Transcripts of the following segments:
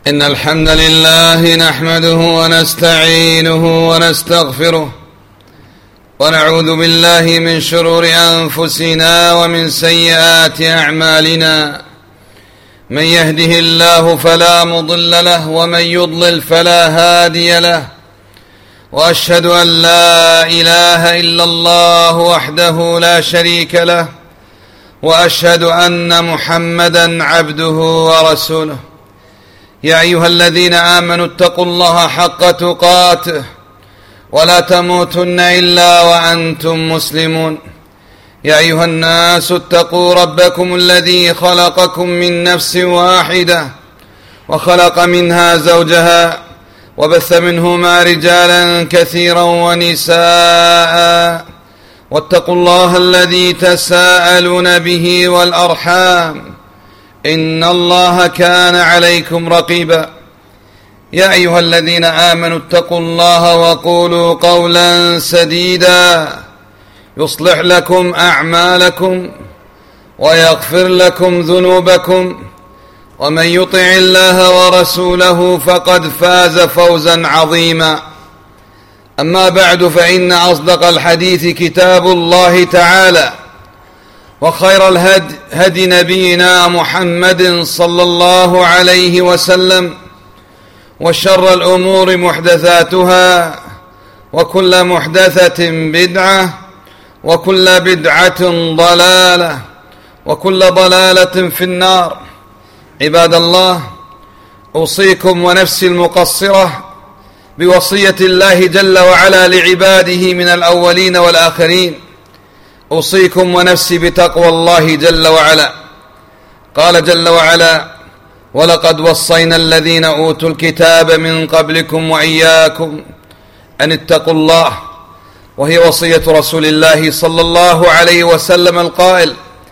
إن الحمد لله نحمده ونستعينه ونستغفره ونعوذ بالله من شرور أنفسنا ومن سيئات أعمالنا. من يهده الله فلا مضل له ومن يضلل فلا هادي له، وأشهد أن لا إله إلا الله وحده لا شريك له، وأشهد أن محمدا عبده ورسوله. يا أيها الذين آمنوا اتقوا الله حق تقاته ولا تموتن إلا وأنتم مسلمون. يا أيها الناس اتقوا ربكم الذي خلقكم من نفس واحدة وخلق منها زوجها وبث منهما رجالا كثيرا ونساء، واتقوا الله الذي تساءلون به والأرحام إن الله كان عليكم رقيبا. يا أيها الذين آمنوا اتقوا الله وقولوا قولا سديدا يصلح لكم أعمالكم ويغفر لكم ذنوبكم، ومن يطع الله ورسوله فقد فاز فوزا عظيما. أما بعد، فإن أصدق الحديث كتاب الله تعالى، وخير هدي نبينا محمد صلى الله عليه وسلم، وشر الأمور محدثاتها، وكل محدثة بدعة، وكل بدعة ضلالة، وكل ضلالة في النار. عباد الله، أوصيكم ونفسي المقصرة بوصية الله جل وعلا لعباده من الأولين والآخرين. أوصيكم ونفسي بتقوى الله جل وعلا. قال جل وعلا: ولقد وصينا الذين أوتوا الكتاب من قبلكم وإياكم أن اتقوا الله. وهي وصية رسول الله صلى الله عليه وسلم القائل: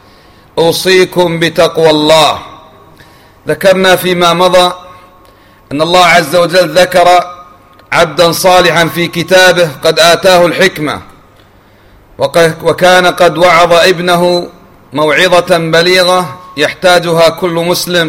أوصيكم بتقوى الله. ذكرنا فيما مضى أن الله عز وجل ذكر عبدا صالحا في كتابه قد آتاه الحكمة، وكان قد وعظ ابنه موعظة بليغة يحتاجها كل مسلم.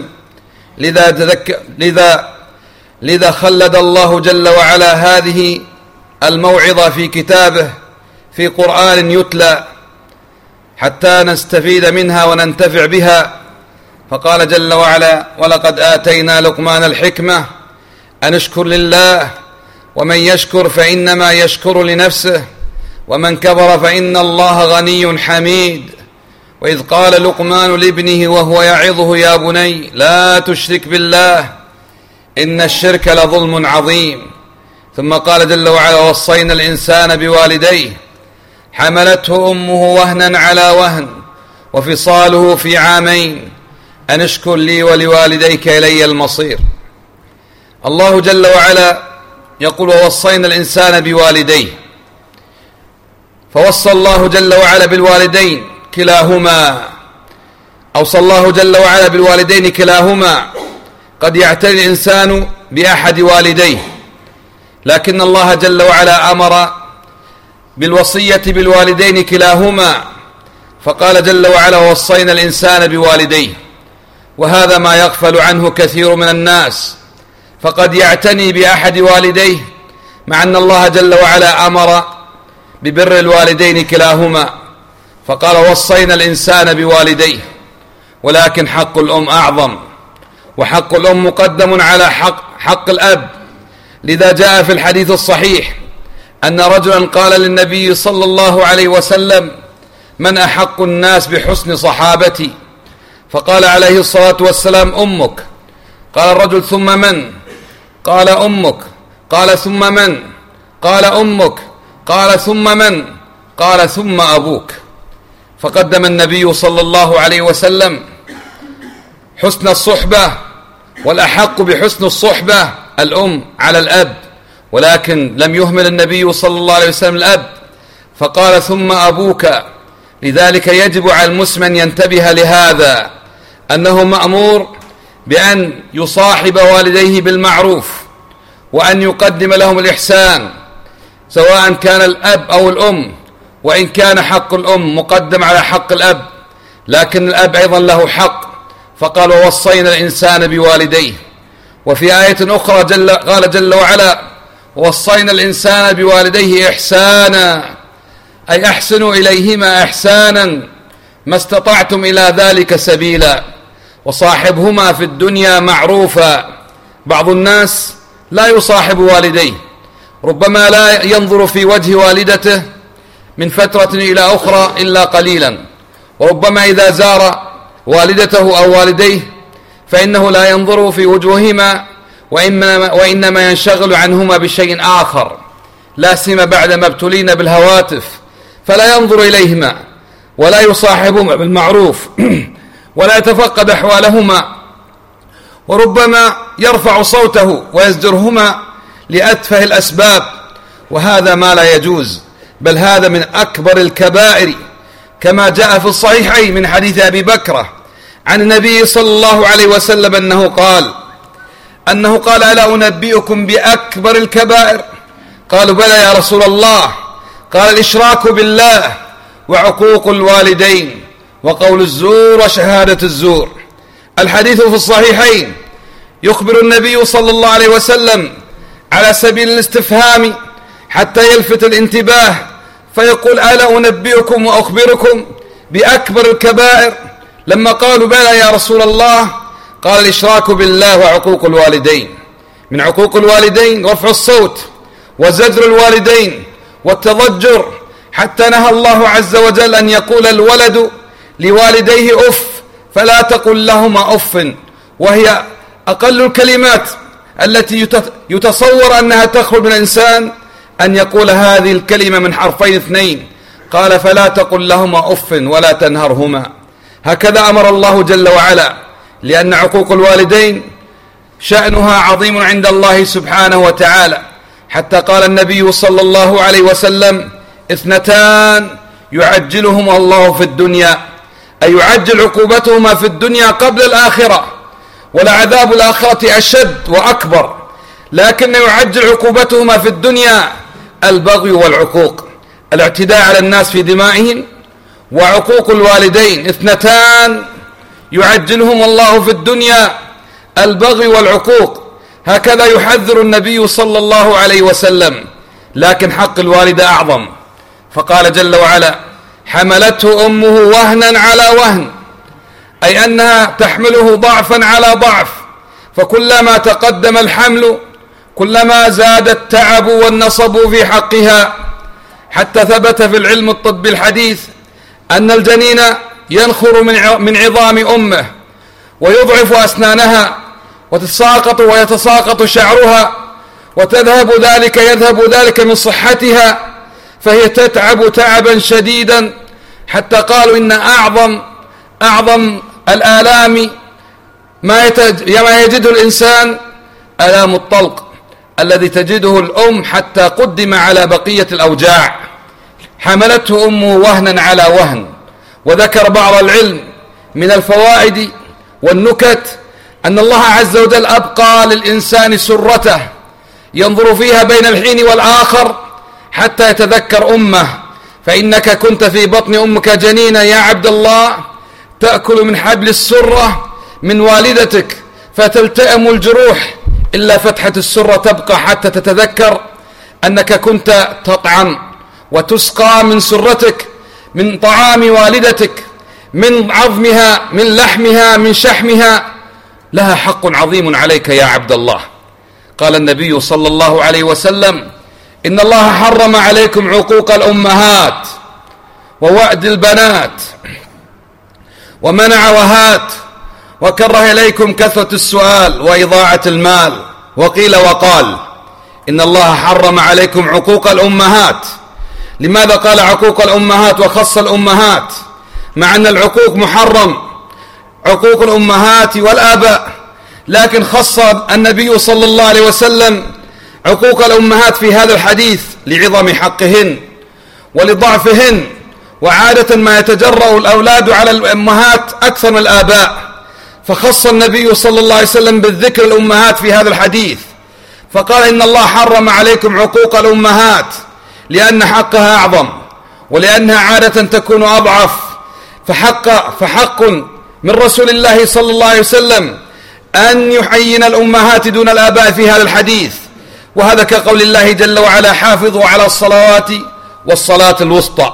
لذا خلد الله جل وعلا هذه الموعظة في كتابه في قرآن يتلى حتى نستفيد منها وننتفع بها. فقال جل وعلا: ولقد آتينا لقمان الحكمة أن اشكر لله، ومن يشكر فإنما يشكر لنفسه، ومن كفر فإن الله غني حميد. وإذ قال لقمان لابنه وهو يعظه: يا بني لا تشرك بالله إن الشرك لظلم عظيم. ثم قال جل وعلا: وصينا الإنسان بوالديه حملته أمه وهنا على وهن وفصاله في عامين أن اشكر لي ولوالديك إلي المصير. الله جل وعلا يقول: ووصينا الإنسان بوالديه. فوصى الله جل وعلا بالوالدين كلاهما، أوصى الله جل وعلا بالوالدين كلاهما. قد يعتني الإنسان بأحد والديه، لكن الله جل وعلا أمر بالوصية بالوالدين كلاهما، فقال جل وعلا: ووصينا الإنسان بوالديه. وهذا ما يغفل عنه كثير من الناس، فقد يعتني بأحد والديه مع أن الله جل وعلا أمر ببر الوالدين كلاهما، فقال: وصينا الإنسان بوالديه. ولكن حق الأم أعظم، وحق الأم مقدم على حق الأب. لذا جاء في الحديث الصحيح أن رجلا قال للنبي صلى الله عليه وسلم: من أحق الناس بحسن صحابتي؟ فقال عليه الصلاة والسلام: أمك. قال الرجل: ثم من؟ قال: أمك. قال: ثم من؟ قال: أمك. قال: ثم من؟ قال: ثم أبوك. فقدم النبي صلى الله عليه وسلم حسن الصحبة، والأحق بحسن الصحبة الأم على الأب، ولكن لم يهمل النبي صلى الله عليه وسلم الأب، فقال: ثم أبوك. لذلك يجب على المسلم أن ينتبه لهذا، أنه مأمور بأن يصاحب والديه بالمعروف، وأن يقدم لهم الإحسان، سواء كان الأب أو الأم. وإن كان حق الأم مقدم على حق الأب، لكن الأب أيضا له حق. فقال: ووصينا الإنسان بوالديه. وفي آية أخرى قال جل وعلا: ووصينا الإنسان بوالديه إحسانا، أي أحسنوا إليهما إحسانا ما استطعتم إلى ذلك سبيلا، وصاحبهما في الدنيا معروفا. بعض الناس لا يصاحب والديه، ربما لا ينظر في وجه والدته من فترة إلى أخرى إلا قليلا، وربما إذا زار والدته أو والديه فإنه لا ينظر في وجوههما، وإنما ينشغل عنهما بشيء آخر، لا سيما بعدما ابتلينا بالهواتف، فلا ينظر إليهما ولا يصاحبهما بالمعروف ولا يتفقد أحوالهما، وربما يرفع صوته ويزجرهما لأتفه الأسباب، وهذا ما لا يجوز، بل هذا من أكبر الكبائر، كما جاء في الصحيحين من حديث أبي بكرة عن النبي صلى الله عليه وسلم أنه قال: ألا أنبئكم بأكبر الكبائر؟ قالوا: بلى يا رسول الله. قال: الإشراك بالله، وعقوق الوالدين، وقول الزور، وشهادة الزور. الحديث في الصحيحين يخبر النبي صلى الله عليه وسلم على سبيل الاستفهام حتى يلفت الانتباه، فيقول: ألا أنبئكم وأخبركم بأكبر الكبائر؟ لما قالوا: بلى يا رسول الله، قال: الإشراك بالله وعقوق الوالدين. من عقوق الوالدين رفع الصوت وزجر الوالدين والتضجر، حتى نهى الله عز وجل أن يقول الولد لوالديه أف، فلا تقل لهما أف، وهي أقل الكلمات التي يتصور أنها تخرج من الإنسان، أن يقول هذه الكلمة من حرفين اثنين. قال: فلا تقل لهما أف ولا تنهرهما. هكذا أمر الله جل وعلا، لأن عقوق الوالدين شأنها عظيم عند الله سبحانه وتعالى، حتى قال النبي صلى الله عليه وسلم: اثنتان يعجلهما الله في الدنيا، أي يعجل عقوبتهما في الدنيا قبل الآخرة، ولعذاب الآخرة أشد وأكبر، لكن يعجل عقوبتهما في الدنيا البغي والعقوق، الاعتداء على الناس في دمائهم، وعقوق الوالدين. اثنتان يعجلهم الله في الدنيا: البغي والعقوق. هكذا يحذر النبي صلى الله عليه وسلم، لكن حق الوالد أعظم، فقال جل وعلا: حملته أمه وهنا على وهن، أي أنها تحمله ضعفا على ضعف، فكلما تقدم الحمل كلما زاد التعب والنصب في حقها، حتى ثبت في العلم الطبي الحديث أن الجنين ينخر من عظام أمه، ويضعف أسنانها، ويتساقط شعرها، يذهب ذلك من صحتها، فهي تتعب تعبا شديدا، حتى قالوا إن أعظم الآلام ما يجده الإنسان آلام الطلق الذي تجده الأم، حتى قدم على بقية الأوجاع. حملته أمه وهنا على وهن. وذكر بعض العلم من الفوائد والنكت أن الله عز وجل أبقى للإنسان سرته ينظر فيها بين الحين والآخر حتى يتذكر أمه، فإنك كنت في بطن أمك جنينا يا عبد الله، تأكل من حبل السرة من والدتك، فتلتئم الجروح، إلا فتحة السرة تبقى حتى تتذكر أنك كنت تطعم وتسقى من سرتك، من طعام والدتك، من عظمها، من لحمها، من شحمها، لها حق عظيم عليك يا عبد الله. قال النبي صلى الله عليه وسلم: إن الله حرم عليكم عقوق الأمهات ووأد البنات ومنع وهات، وكره إليكم كثرة السؤال وإضاعة المال. وقيل وقال: إن الله حرم عليكم عقوق الأمهات. لماذا قال عقوق الأمهات وخص الأمهات، مع أن العقوق محرم، عقوق الأمهات والآباء، لكن خص النبي صلى الله عليه وسلم عقوق الأمهات في هذا الحديث لعظم حقهن ولضعفهن، وعادة ما يتجرأ الأولاد على الأمهات أكثر من الآباء، فخص النبي صلى الله عليه وسلم بالذكر الأمهات في هذا الحديث، فقال: إن الله حرم عليكم عقوق الأمهات، لأن حقها أعظم، ولأنها عادة تكون أضعف، فحق من رسول الله صلى الله عليه وسلم أن يحين الأمهات دون الآباء في هذا الحديث، وهذا كقول الله جل وعلا: حافظوا على الصلوات والصلاة الوسطى،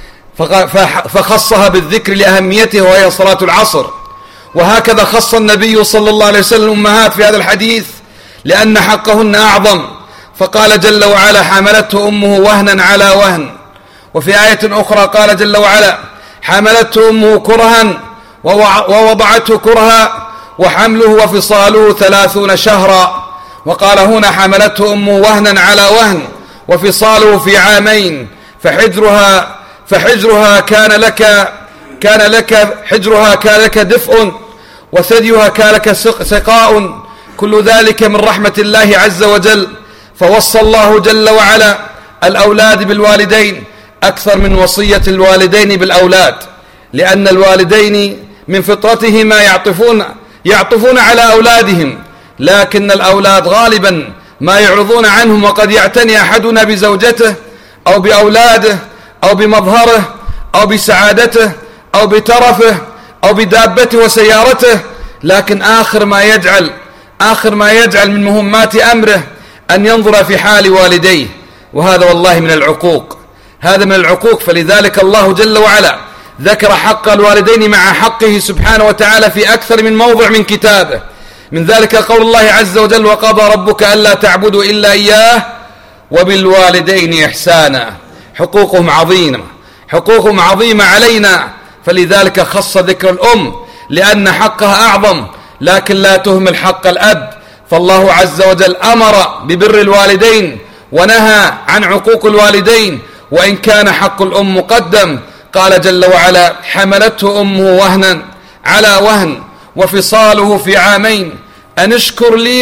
فخصها بالذكر لأهميته وهي صلاة العصر. وهكذا خص النبي صلى الله عليه وسلم الأمهات في هذا الحديث لأن حقهن أعظم، فقال جل وعلا: حملته أمه وهنا على وهن. وفي آية أخرى قال جل وعلا: حملته أمه كرها ووضعته كرها وحمله وفصاله 30 شهرا. وقال هنا: حملته أمه وهنا على وهن وفصاله في عامين، فحجرها كان لك دفء، وثديها كان لك سقاء، كل ذلك من رحمة الله عز وجل. فوصى الله جل وعلا الأولاد بالوالدين أكثر من وصية الوالدين بالأولاد، لأن الوالدين من فطرتهما يعطفون على أولادهم، لكن الأولاد غالبا ما يعرضون عنهم، وقد يعتني أحدنا بزوجته أو بأولاده أو بمظهره أو بسعادته أو بترفه أو بدابته وسيارته، لكن آخر ما يجعل من مهمات أمره أن ينظر في حال والديه، وهذا والله من العقوق، هذا من العقوق. فلذلك الله جل وعلا ذكر حق الوالدين مع حقه سبحانه وتعالى في أكثر من موضع من كتابه. من ذلك قول الله عز وجل: وقضى ربك ألا تعبدوا إلا إياه وبالوالدين إحسانا. حقوقهم عظيمة علينا، فلذلك خص ذكر الأم لأن حقها أعظم، لكن لا تهمل حق الأب. فالله عز وجل أمر ببر الوالدين ونهى عن عقوق الوالدين، وإن كان حق الأم مقدم. قال جل وعلا: حملته أمه وهنا على وهن وفصاله في عامين أن اشكر لي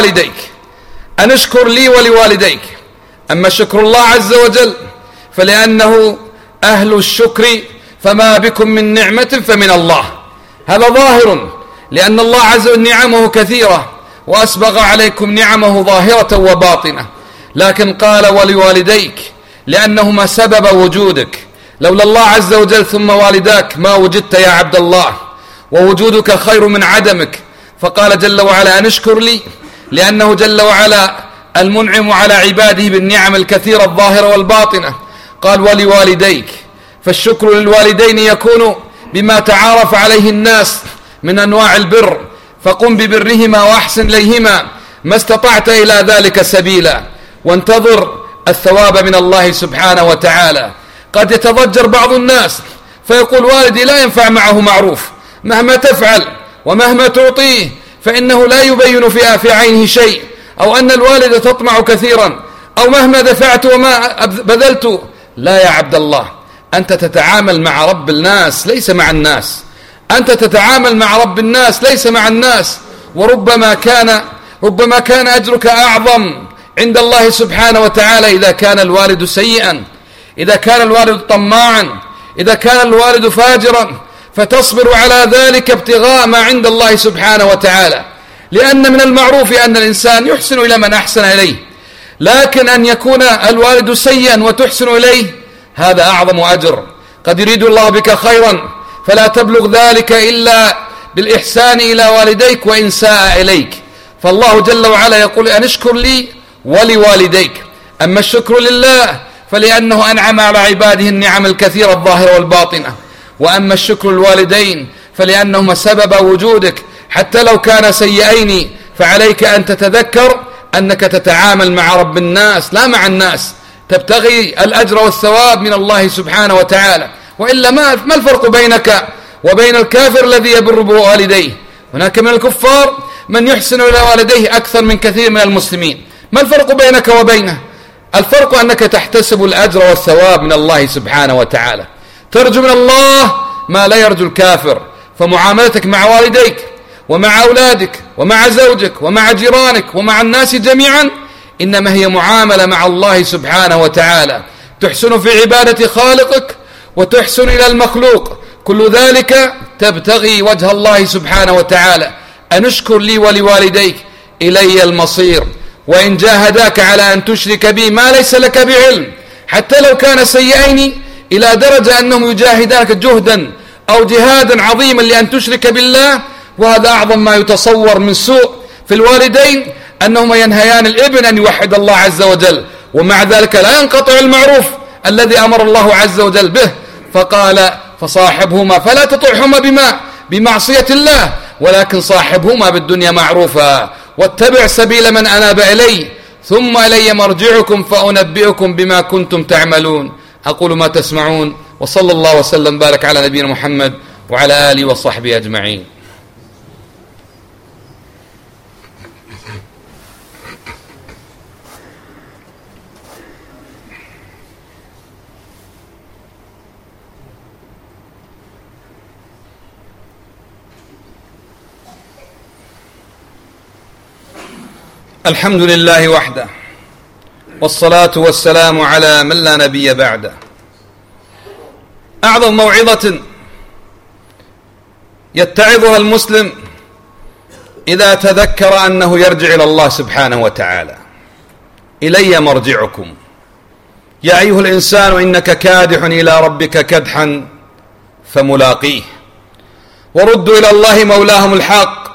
ولوالديك. أما شكر الله عز وجل فلأنه أهل الشكر، فما بكم من نعمة فمن الله، هذا ظاهر، لأن الله عز وجل نعمه كثيرة وأسبغ عليكم نعمه ظاهرة وباطنة. لكن قال ولوالديك لأنهما سبب وجودك، لولا الله عز وجل ثم والداك ما وجدت يا عبد الله، ووجودك خير من عدمك. فقال جل وعلا: أن اشكر لي، لأنه جل وعلا المنعم على عباده بالنعم الكثيرة الظاهرة والباطنة. قال ولوالديك، فالشكر للوالدين يكون بما تعارف عليه الناس من أنواع البر، فقم ببرهما وأحسن إليهما ما استطعت إلى ذلك سبيلا، وانتظر الثواب من الله سبحانه وتعالى. قد يتضجر بعض الناس فيقول: والدي لا ينفع معه معروف، مهما تفعل ومهما تعطيه فإنه لا يبين في عينه شيء، أو أن الوالد تطمع كثيرا، أو مهما دفعت وما بذلت. لا يا عبد الله، أنت تتعامل مع رب الناس ليس مع الناس، أنت تتعامل مع رب الناس ليس مع الناس. وربما كان أجرك أعظم عند الله سبحانه وتعالى إذا كان الوالد سيئا، إذا كان الوالد طماعا، إذا كان الوالد فاجرا، فتصبر على ذلك ابتغاء ما عند الله سبحانه وتعالى. لأن من المعروف أن الإنسان يحسن إلى من أحسن إليه، لكن أن يكون الوالد سيئا وتحسن إليه هذا أعظم أجر. قد يريد الله بك خيرا فلا تبلغ ذلك إلا بالإحسان إلى والديك وإن ساء إليك. فالله جل وعلا يقول: أن اشكر لي ولوالديك. أما الشكر لله فلأنه أنعم على عباده النعم الكثيرة الظاهرة والباطنة، وأما الشكر للوالدين فلأنهما سبب وجودك، حتى لو كان سيئين فعليك أن تتذكر أنك تتعامل مع رب الناس لا مع الناس، تبتغي الأجر والثواب من الله سبحانه وتعالى. وإلا ما الفرق بينك وبين الكافر الذي يبر بوالديه؟ هناك من الكفار من يحسن إلى والديه أكثر من كثير من المسلمين. ما الفرق بينك وبينه؟ الفرق أنك تحتسب الأجر والثواب من الله سبحانه وتعالى، ترجو من الله ما لا يرجو الكافر. فمعاملتك مع والديك ومع أولادك ومع زوجك ومع جيرانك ومع الناس جميعا إنما هي معاملة مع الله سبحانه وتعالى، تحسن في عبادة خالقك وتحسن إلى المخلوق، كل ذلك تبتغي وجه الله سبحانه وتعالى. أن اشكر لي ولوالديك إلي المصير، وإن جاهداك على أن تشرك بي ما ليس لك بعلم، حتى لو كان سيئين إلى درجة أنهم يجاهدانك جهدا أو جهادا عظيما لأن تشرك بالله، وهذا أعظم ما يتصور من سوء في الوالدين، أنهما ينهيان الابن أن يوحد الله عز وجل، ومع ذلك لا ينقطع المعروف الذي أمر الله عز وجل به، فقال فصاحبهما فلا تطعهما بمعصية الله، ولكن صاحبهما بالدنيا معروفا، واتبع سبيل من أناب إلي ثم إلي مرجعكم فأنبئكم بما كنتم تعملون. أقول ما تسمعون، وصلى الله وسلم بارك على نبينا محمد وعلى آله وصحبه أجمعين. الحمد لله وحده، والصلاة والسلام على من لا نبي بعده. أعظم موعظة يتعظها المسلم إذا تذكر أنه يرجع إلى الله سبحانه وتعالى. إلي مرجعكم يا أيها الإنسان إنك كادح إلى ربك كدحا فملاقيه، وردوا إلى الله مولاهم الحق،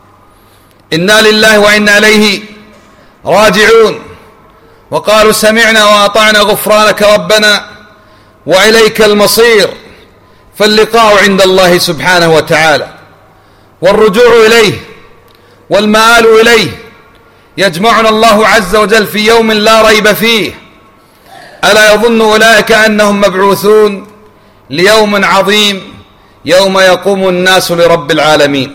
إنا لله وإنا إليه راجعون. وقالوا سمعنا وأطعنا غفرانك ربنا وإليك المصير. فاللقاء عند الله سبحانه وتعالى والرجوع إليه والمآل إليه يجمعنا الله عز وجل في يوم لا ريب فيه. ألا يظن أولئك أنهم مبعوثون ليوم عظيم يوم يقوم الناس لرب العالمين.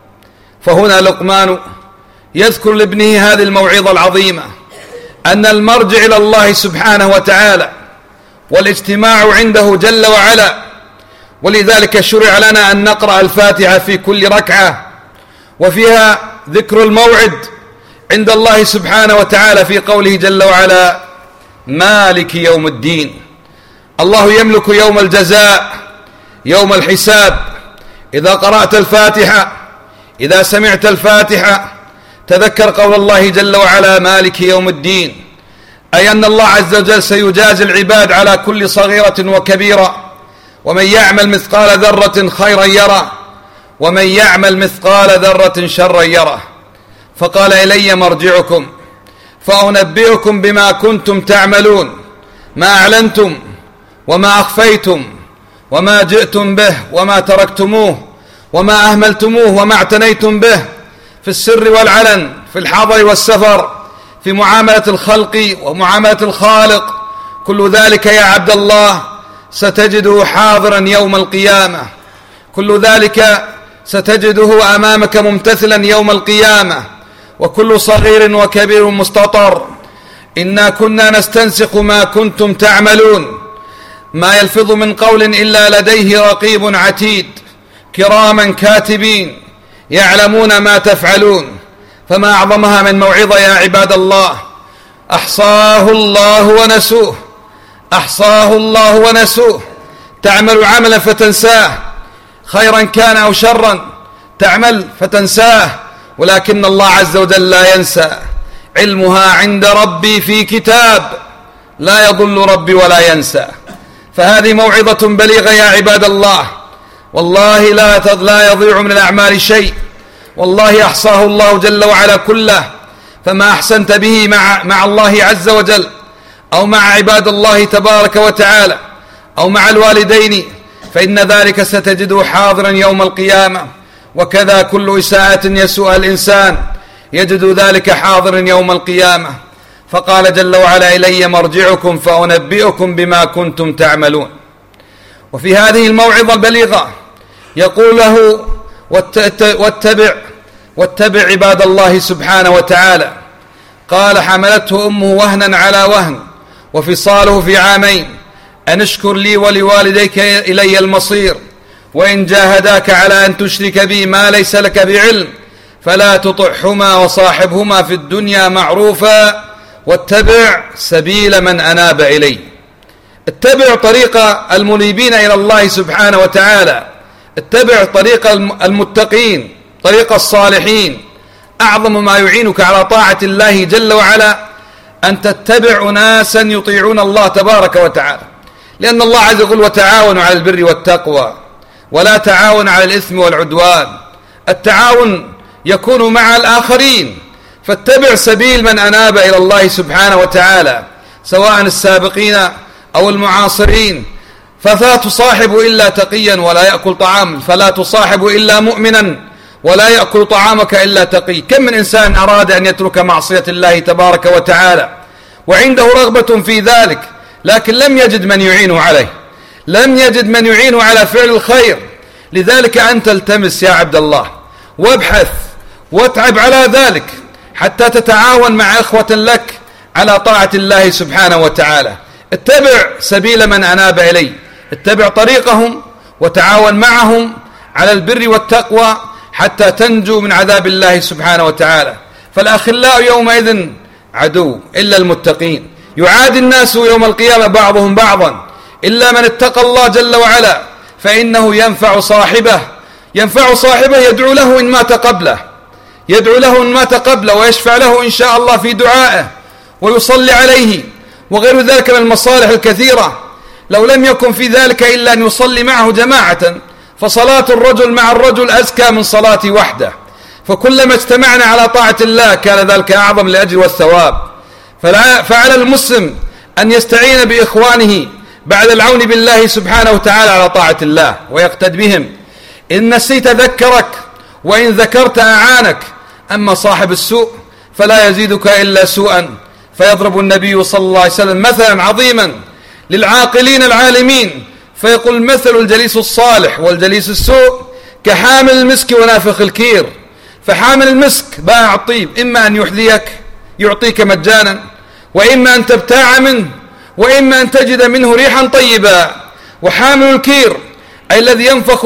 فهنا لقمان يذكر لابنه هذه الموعظة العظيمة، أن المرجع إلى الله سبحانه وتعالى والاجتماع عنده جل وعلا. ولذلك شرع لنا أن نقرأ الفاتحة في كل ركعة، وفيها ذكر الموعد عند الله سبحانه وتعالى في قوله جل وعلا مالك يوم الدين. الله يملك يوم الجزاء، يوم الحساب. إذا قرأت الفاتحة، إذا سمعت الفاتحة، تذكر قول الله جل وعلا مالك يوم الدين، أي أن الله عز وجل سيجازي العباد على كل صغيرة وكبيرة، ومن يعمل مثقال ذرة خيرا يره، ومن يعمل مثقال ذرة شرا يره. فقال إلي مرجعكم فأنبئكم بما كنتم تعملون، ما أعلنتم وما أخفيتم وما جئتم به وما تركتموه وما أهملتموه وما اعتنيتم به في السر والعلن، في الحضر والسفر، في معاملة الخلق ومعاملة الخالق. كل ذلك يا عبد الله ستجده حاضرا يوم القيامة، كل ذلك ستجده أمامك ممتثلا يوم القيامة، وكل صغير وكبير مستطر. إنا كنا نستنسخ ما كنتم تعملون، ما يلفظ من قول إلا لديه رقيب عتيد كراما كاتبين يعلمون ما تفعلون. فما أعظمها من موعظة يا عباد الله. أحصاه الله ونسوه، أحصاه الله ونسوه. تعمل عملا فتنساه، خيرا كان أو شرا تعمل فتنساه، ولكن الله عز وجل لا ينسى. علمها عند ربي في كتاب، لا يضل ربي ولا ينسى. فهذه موعظة بليغة يا عباد الله. والله لا يضيع من الأعمال شيء، والله أحصاه الله جل وعلا كله. فما أحسنت به مع الله عز وجل، أو مع عباد الله تبارك وتعالى، أو مع الوالدين، فإن ذلك ستجده حاضرا يوم القيامة. وكذا كل إساءة يسوء الإنسان يجد ذلك حاضرا يوم القيامة. فقال جل وعلا إلي مرجعكم فأنبئكم بما كنتم تعملون. وفي هذه الموعظة البليغة يقول له واتبع عباد الله سبحانه وتعالى. قال حملته أمه وهنا على وهن وفصاله في عامين أن اشكر لي ولوالديك إلي المصير، وإن جاهداك على أن تشرك بي ما ليس لك بعلم فلا تطعهما وصاحبهما في الدنيا معروفا واتبع سبيل من أناب إلي. اتبع طريق المنيبين إلى الله سبحانه وتعالى، اتبع طريق المتقين، طريق الصالحين. أعظم ما يعينك على طاعة الله جل وعلا أن تتبع أناسا يطيعون الله تبارك وتعالى، لأن الله عز وجل وتعاونوا على البر والتقوى ولا تعاون على الإثم والعدوان. التعاون يكون مع الآخرين. فاتبع سبيل من أناب إلى الله سبحانه وتعالى، سواء السابقين أو المعاصرين. فلا تصاحب إلا تقيا ولا يأكل طعام، فلا تصاحب إلا مؤمنا ولا يأكل طعامك إلا تقي. كم من إنسان أراد أن يترك معصية الله تبارك وتعالى وعنده رغبة في ذلك، لكن لم يجد من يعينه عليه، لم يجد من يعينه على فعل الخير. لذلك أنت التمس يا عبد الله وابحث واتعب على ذلك حتى تتعاون مع إخوة لك على طاعة الله سبحانه وتعالى. اتبع سبيل من أناب إلي، اتبع طريقهم وتعاون معهم على البر والتقوى حتى تنجو من عذاب الله سبحانه وتعالى. فالأخلاء يومئذ عدو إلا المتقين، يعادي الناس يوم القيامة بعضهم بعضا إلا من اتقى الله جل وعلا، فإنه ينفع صاحبه يدعو له إن مات قبله، يدعو له إن مات قبله ويشفع له إن شاء الله في دعائه ويصلي عليه وغير ذلك من المصالح الكثيرة. لو لم يكن في ذلك إلا أن يصلي معه جماعة، فصلاة الرجل مع الرجل أزكى من صلاة وحده. فكلما اجتمعنا على طاعة الله كان ذلك أعظم لأجل والثواب. فعلى المسلم أن يستعين بإخوانه بعد العون بالله سبحانه وتعالى على طاعة الله ويقتد بهم. إن نسيت ذكرك وإن ذكرت أعانك، أما صاحب السوء فلا يزيدك إلا سوءا. فيضرب النبي صلى الله عليه وسلم مثلا عظيما للعاقلين العالمين فيقول: مثل الجليس الصالح والجليس السوء كحامل المسك ونافخ الكير. فحامل المسك بائع الطيب، إما أن يعطيك مجانا، وإما أن تبتاع منه، وإما أن تجد منه ريحا طيبا. وحامل الكير أي الذي ينفخ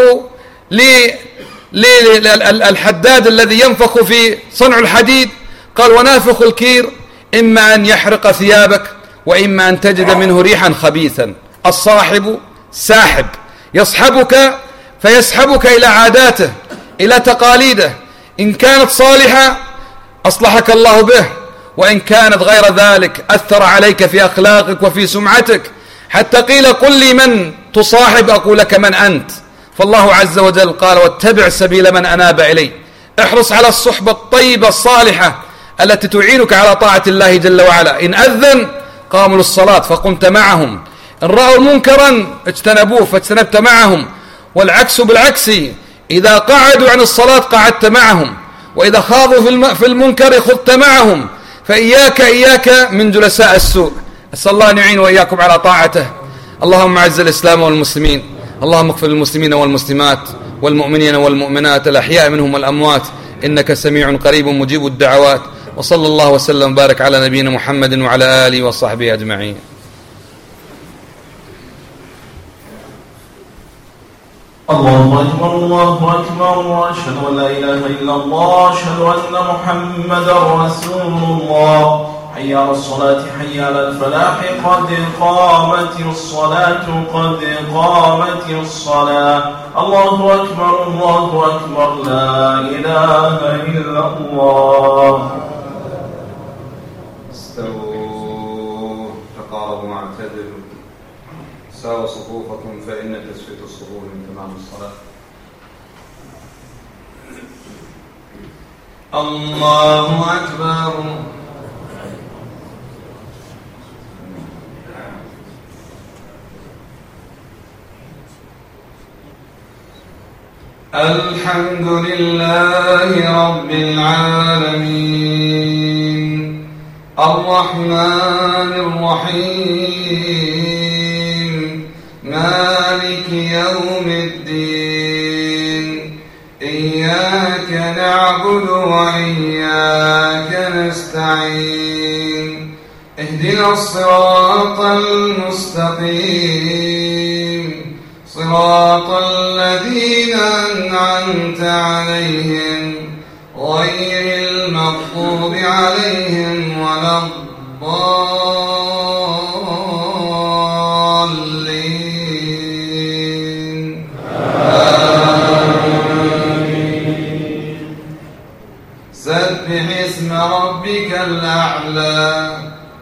الحداد الذي ينفخ في صنع الحديد، قال: ونافخ الكير إما أن يحرق ثيابك وإما أن تجد منه ريحا خبيثا. الصاحب ساحب، يصحبك فيسحبك إلى عاداته إلى تقاليده، إن كانت صالحة أصلحك الله به، وإن كانت غير ذلك أثر عليك في أخلاقك وفي سمعتك، حتى قيل: قل لي من تصاحب أقول لك من أنت. فالله عز وجل قال: واتبع سبيل من أناب إلي. احرص على الصحبة الطيبة الصالحة التي تعينك على طاعة الله جل وعلا. إن أذن قاموا للصلاة فقمت معهم، إن رأوا منكرا اجتنبوه فاجتنبت معهم، والعكس بالعكس، إذا قعدوا عن الصلاة قعدت معهم، وإذا خاضوا في المنكر خضت معهم. فإياك من جلساء السوء. أسأل الله أن يعين وإياكم على طاعته. اللهم أعز الإسلام والمسلمين، اللهم اغفر للمسلمين والمسلمات والمؤمنين والمؤمنات الأحياء منهم والأموات، إنك سميع قريب مجيب الدعوات. وصلى الله وسلم وبارك على نبينا محمد وعلى آله وصحبه أجمعين. الله أكبر الله أكبر، وأشهد أن لا إله إلا الله، أشهد أن محمدا رسول الله. حي على الصلاة حي على الفلاح، قد قامت الصلاة قد قامت الصلاة. الله أكبر الله أكبر، لا إله إلا الله. استووا تقاربوا واعتدلوا، ساووا صفوفكم فإن تسوية الصفوف من تمام الصلاة. الله أكبر. الحمد لله رب العالمين، الرحمن الرحيم، مالك يوم الدين. إياك نعبد وإياك نستعين، اهدنا الصراط المستقيم، صراط الذين أنعمت عليهم غير المغضوب عليهم ولا الضالين. آمين. سبح اسم ربك الأعلى،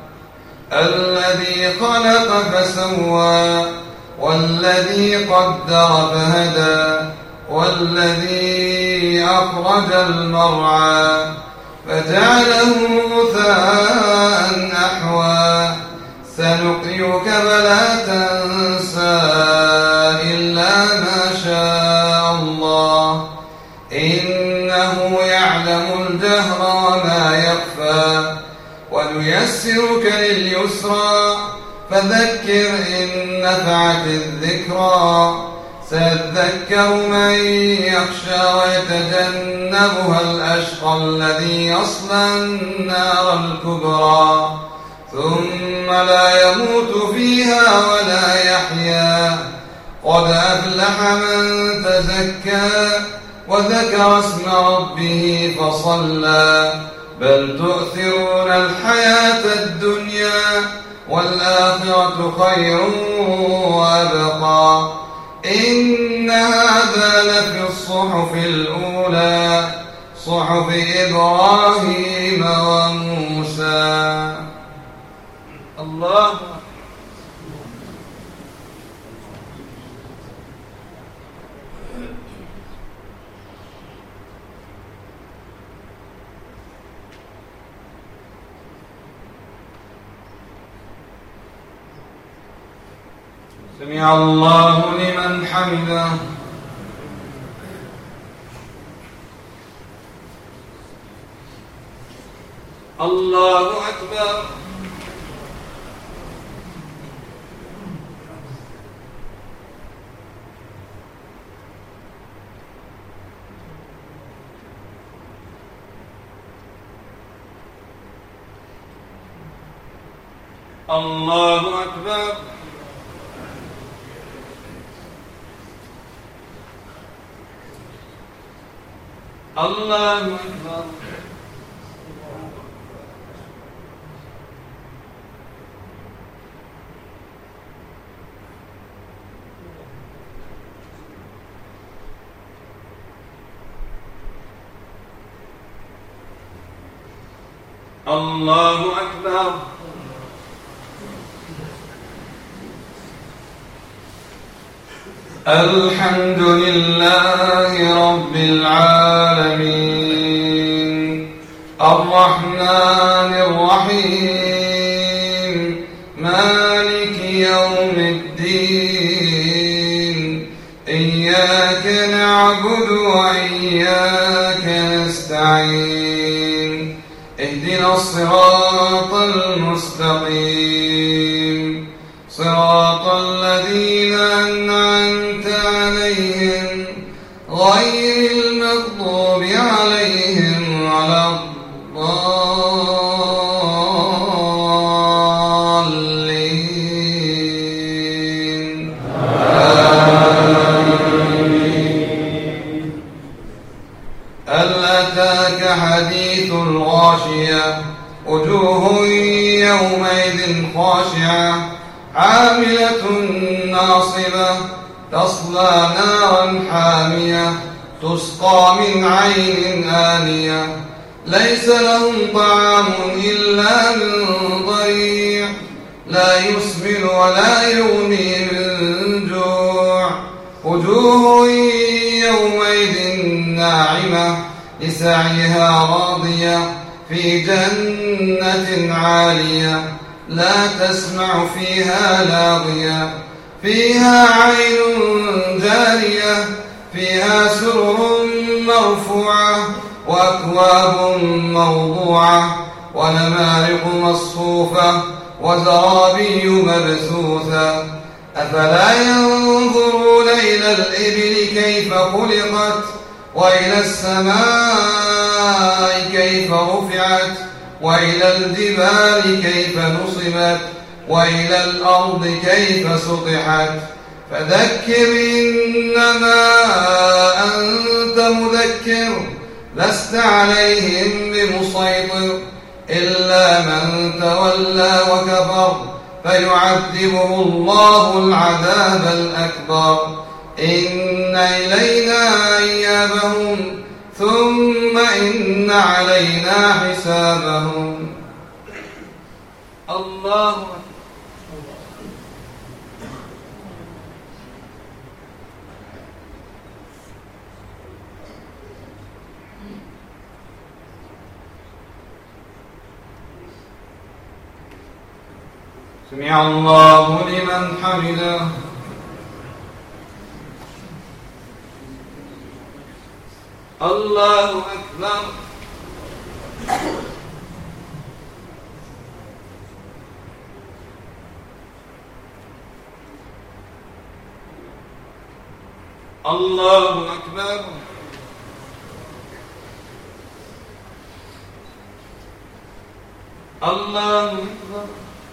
الذي خلق فسوى والذي قدر فهدى والذي أخرج المرعى فجعله غثاء أحوى سنقرئك فلا تنسى إلا ما شاء الله إنه يعلم الجهر وما يخفى ونيسرك لليسرى فذكر إن نفعت الذكرى سيذكر من يخشى ويتجنبها الأشقى الذي يصلى النار الكبرى ثم لا يموت فيها ولا يحيا قد أفلح من تزكى وذكر اسم ربه فصلى بل تؤثرون الحياة الدنيا والآخرة خير وأبقى إن هذا لفي الصحف الأولى صحف إبراهيم وموسى. الله سمع الله لمن حمده. الله أكبر. الله أكبر. الله أكبر. الله أكبر. الحمد لله رب العالمين الرحمن الرحيم مالك يوم الدين إياك نعبد وإياك نستعين اهدنا الصراط المستقيم صراط الذين أنعمت عليهم غير المغضوب عليهم ولا الضالين آمين. هل أتاك حديث الغاشية وجوه يومئذ خاشعة عاملة ناصبة تصلى نارا حامية تسقى من عين آنية ليس لهم طعام إلا من ضريع لا يسمن ولا يغني من جوع وجوه يومئذ ناعمة لسعيها راضية في جنة عالية لا تسمع فيها لاغية فيها عين جارية فيها سرر مرفوعة وأكواب موضوعة ونمارق مصفوفة وزرابي مبثوثة أفلا ينظرون إلى الإبل كيف خلقت وإلى السماء كيف رفعت وإلى الجبال كيف نصبت وإلى الأرض كيف سطحت فذكر إنما أنت مذكر لست عليهم بمسيطر إلا من تولى وكفر فيعذبه الله العذاب الأكبر إن إلينا إيابهم ثم إن علينا حسابهم. الله سمع الله لمن حمده. الله أكبر. الله أكبر. الله أكبر.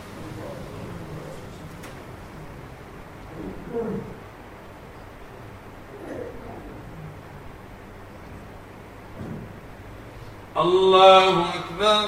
الله أكبر.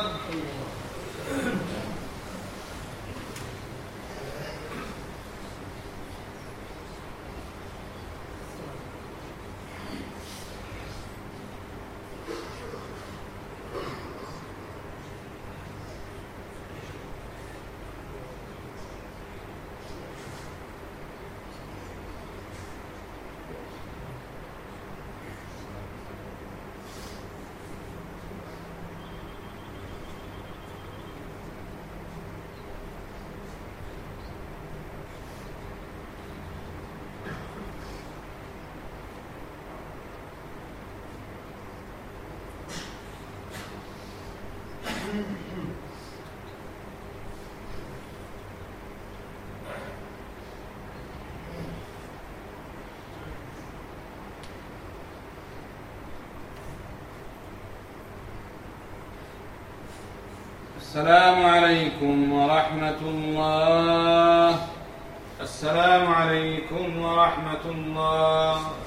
السلام عليكم ورحمة الله. السلام عليكم ورحمة الله.